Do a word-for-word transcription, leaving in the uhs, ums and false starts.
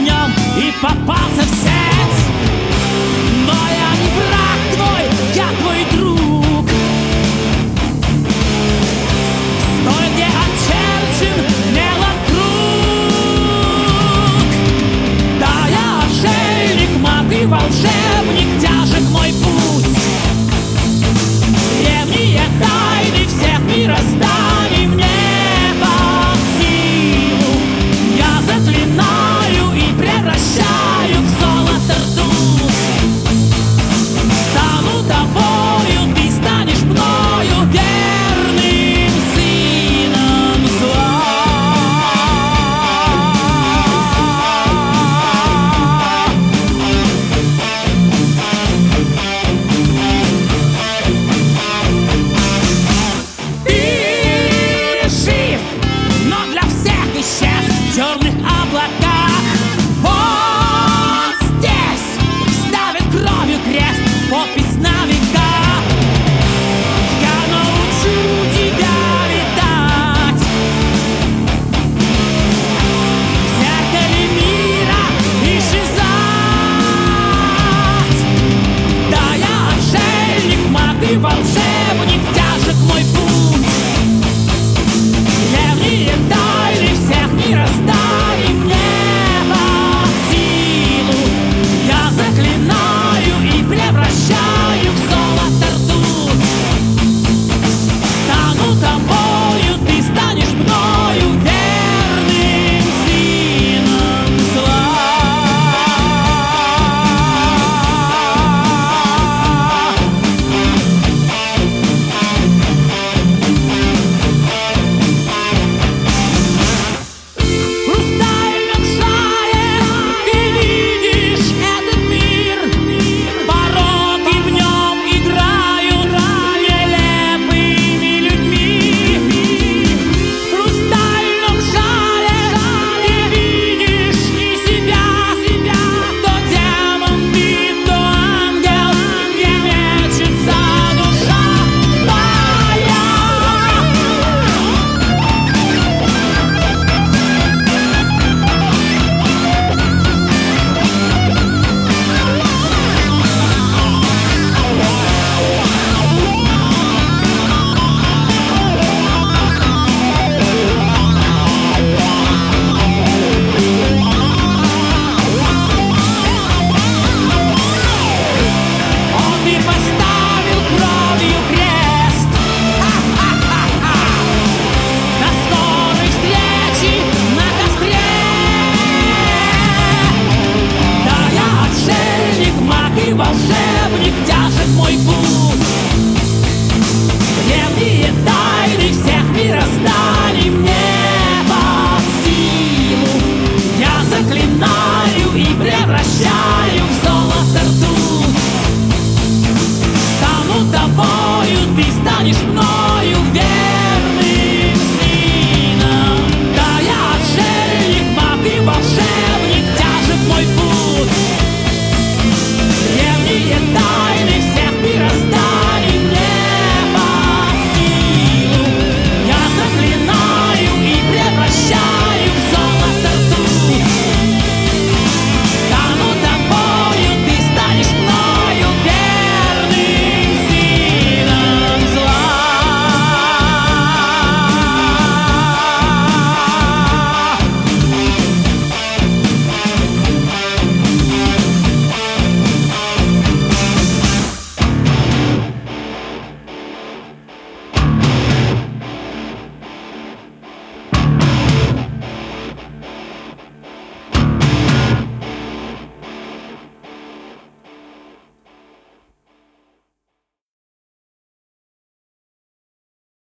нем и попался в сеть. Но я не враг твой, я твой друг. Стой, где очерчен мелокруг. Да, я отшельник, маг и волшебник, тяжек мой путь. Древние тайны всех мирозданий мне под силу. Я заклинаю и превращаю в золото ртуть. Стану тобою, ты станешь мною, верным сыном зла. Ты жив, но для всех исчез в черных облаках. Вот здесь ставит кровью крест, подпись на века. Я научу тебя летать в зеркале мира исчезать. Да, я отшельник, маг и волшебник, тяжек мой путь. Древние тайны всех мирозданий мне под силу. Я заклинаю и превращаю в золото ртуть. Стану тобою, ты станешь мною, верным сыном зла. В хрустальном шаре ты видишь этот мир. Пороки в нем играют нелепыми людьми. В хрустальном шаре ты видишь и себя. То демон ты, то ангел, где мечется душа твоя. Он и поставил кровью крест. Ха-ха-ха-ха. До скорой встречи на костре. Да, я отшельник, маг и волшебник, тяжек мой путь.